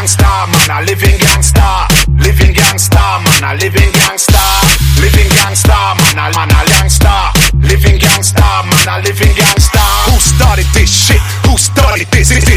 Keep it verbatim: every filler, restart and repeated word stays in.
gangsta, man, a living gangsta. Living gangsta, man, a living gangsta. Living gangsta, man, a man a gangsta. Living gangsta, man, a living gangsta. Who started this shit? Who started this?